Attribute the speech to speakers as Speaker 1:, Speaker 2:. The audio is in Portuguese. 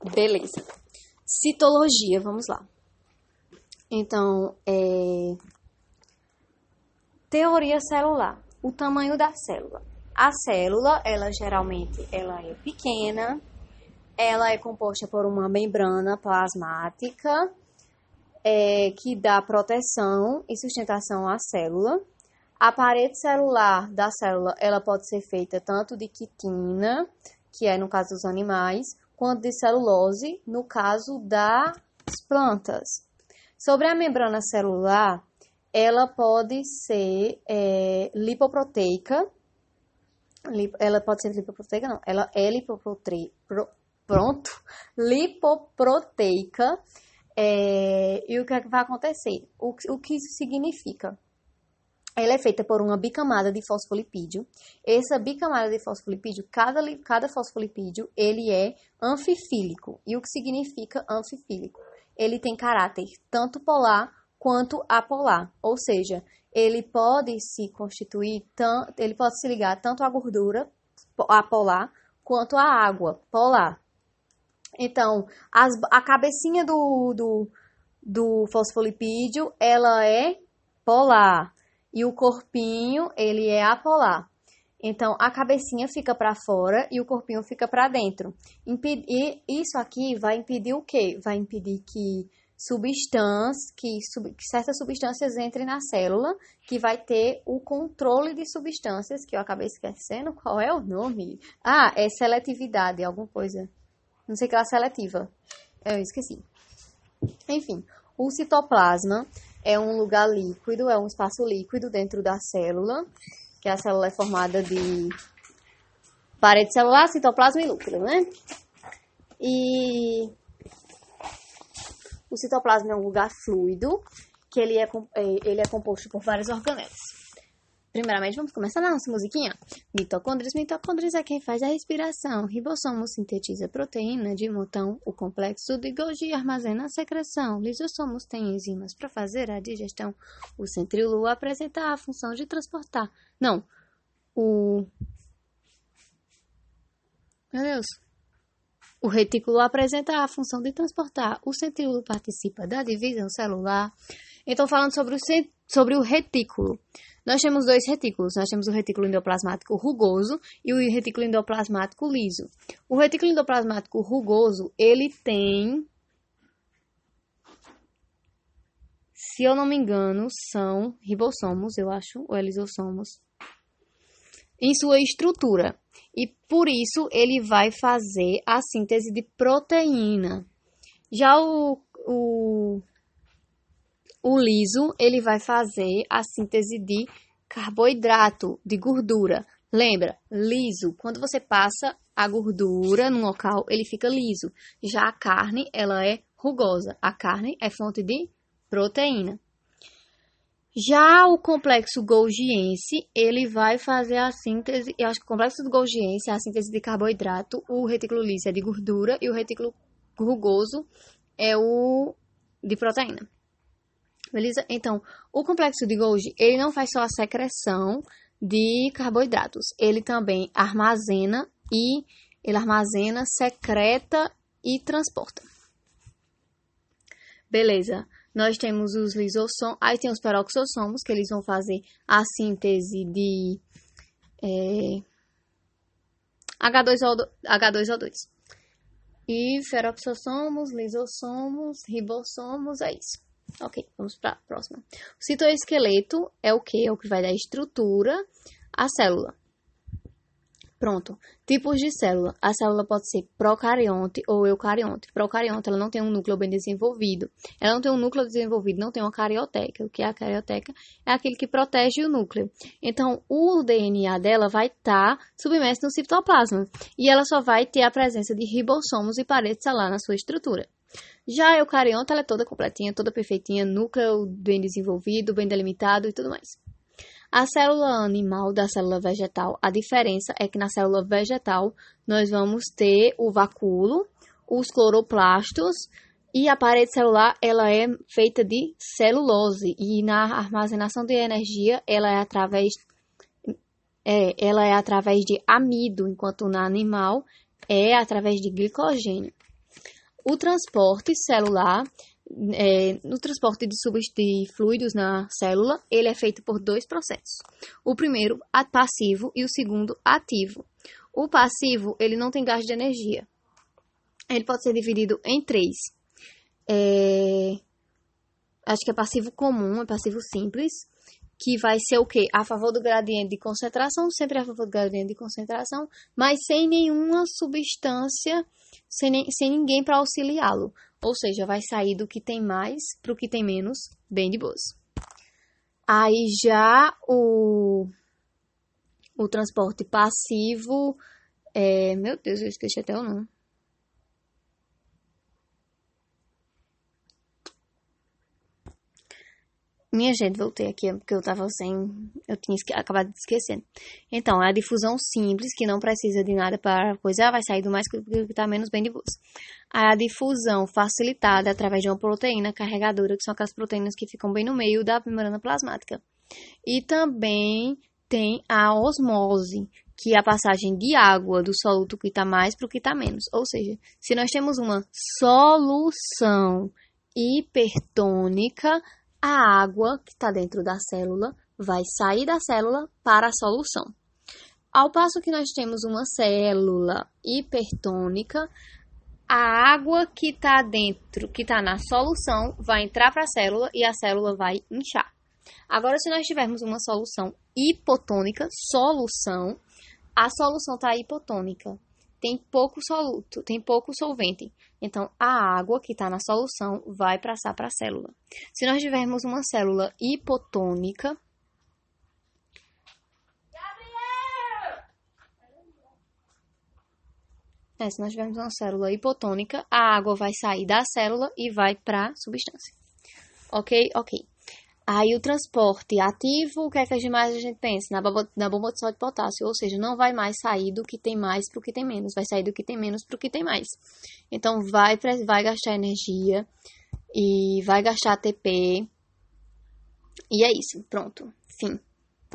Speaker 1: Beleza. Citologia, vamos lá. Então, teoria celular. O tamanho da célula. A célula, ela geralmente é pequena, ela é composta por uma membrana plasmática que dá proteção e sustentação à célula. A parede celular da célula, ela pode ser feita tanto de quitina, que é no caso dos animais, quanto de celulose, no caso das plantas. Sobre a membrana celular, ela pode ser lipoproteica. Ela pode ser lipoproteica, não. Ela é lipoproteica. E o que é que vai acontecer? O que isso significa? Ela é feita por uma bicamada de fosfolipídio. Essa bicamada de fosfolipídio, cada fosfolipídio, ele é anfifílico. E o que significa anfifílico? Ele tem caráter tanto polar quanto apolar. Ou seja, ele pode se ligar tanto à gordura apolar quanto à água polar. Então, a cabecinha do fosfolipídio, ela é polar. E o corpinho, ele é apolar. Então, a cabecinha fica para fora e o corpinho fica para dentro. E isso aqui vai impedir o quê? Vai impedir que certas substâncias entrem na célula, que vai ter o controle de substâncias, que eu acabei esquecendo. Qual é o nome? É seletividade, alguma coisa. Não sei que é seletiva. Eu esqueci. Enfim, o citoplasma é um lugar líquido, é um espaço líquido dentro da célula, que a célula é formada de parede celular, citoplasma e núcleo, né? E o citoplasma é um lugar fluido, que ele é composto por vários organelos. Primeiramente, vamos começar na nossa musiquinha. Mitocôndrias é quem faz a respiração. Ribossomo sintetiza proteína de montão. O complexo de Golgi armazena a secreção. Lisossomos têm enzimas para fazer a digestão. O centríolo apresenta a função de transportar. Não. Meu Deus. O retículo apresenta a função de transportar. O centríolo participa da divisão celular. Então, falando sobre o retículo. Nós temos dois retículos. Nós temos o retículo endoplasmático rugoso e o retículo endoplasmático liso. O retículo endoplasmático rugoso, ele tem, se eu não me engano, são ribossomos, eu acho, ou lisossomos, em sua estrutura. E por isso ele vai fazer a síntese de proteína. Já o liso, ele vai fazer a síntese de carboidrato, de gordura. Lembra? Liso. Quando você passa a gordura num local, ele fica liso. Já a carne, ela é rugosa. A carne é fonte de proteína. Já o complexo golgiense, ele vai fazer a síntese, eu acho que o complexo do golgiense é a síntese de carboidrato, o retículo liso é de gordura e o retículo rugoso é o de proteína. Beleza? Então, o complexo de Golgi, ele não faz só a secreção de carboidratos. Ele também armazena, secreta e transporta. Beleza. Nós temos os lisossomos, aí tem os peroxossomos, que eles vão fazer a síntese de H2O2. E peroxossomos, lisossomos, ribossomos, é isso. Ok, vamos para a próxima. O citoesqueleto é o quê? É o que vai dar estrutura à célula. Pronto. Tipos de célula. A célula pode ser procarionte ou eucarionte. Procarionte, ela não tem um núcleo bem desenvolvido. Ela não tem um núcleo desenvolvido, não tem uma carioteca. O que é a carioteca? É aquele que protege o núcleo. Então, o DNA dela vai estar submerso no citoplasma. E ela só vai ter a presença de ribossomos e parede celular na sua estrutura. Já a eucarionte, ela é toda completinha, toda perfeitinha, núcleo bem desenvolvido, bem delimitado e tudo mais. A célula animal da célula vegetal, a diferença é que na célula vegetal nós vamos ter o vacúolo, os cloroplastos e a parede celular ela é feita de celulose e na armazenação de energia ela é através de amido, enquanto na animal é através de glicogênio. O transporte celular, no transporte de fluidos na célula, ele é feito por dois processos. O primeiro, passivo, e o segundo, ativo. O passivo, ele não tem gasto de energia. Ele pode ser dividido em três. Acho que é passivo comum, é passivo simples, que vai ser o quê? A favor do gradiente de concentração, sempre a favor do gradiente de concentração, mas sem nenhuma substância, sem ninguém para auxiliá-lo. Ou seja, vai sair do que tem mais para o que tem menos, bem de boas. Aí já o transporte passivo, meu Deus, eu esqueci até o nome. Minha gente, voltei aqui porque eu tinha acabado de esquecer. Então, é a difusão simples, que não precisa de nada para coisa, vai sair do mais que está menos, bem de boas. A difusão facilitada através de uma proteína carregadora, que são aquelas proteínas que ficam bem no meio da membrana plasmática. E também tem a osmose, que é a passagem de água do soluto que está mais para o que está menos. Ou seja, se nós temos uma solução hipertônica, a água que está dentro da célula vai sair da célula para a solução. Ao passo que nós temos uma célula hipertônica, a água que está dentro, que está na solução, vai entrar para a célula e a célula vai inchar. Agora, se nós tivermos uma solução hipotônica, a solução está hipotônica. Tem pouco soluto, tem pouco solvente. Então, a água que está na solução vai passar para a célula. Se nós tivermos uma célula hipotônica, se nós tivermos uma célula hipotônica, a água vai sair da célula e vai para a substância. Ok? Aí o transporte ativo, o que é que mais a gente pensa? Na bomba de sódio e potássio, ou seja, não vai mais sair do que tem mais para o que tem menos, vai sair do que tem menos para o que tem mais. Então, vai gastar energia e vai gastar ATP. E é isso, pronto, fim.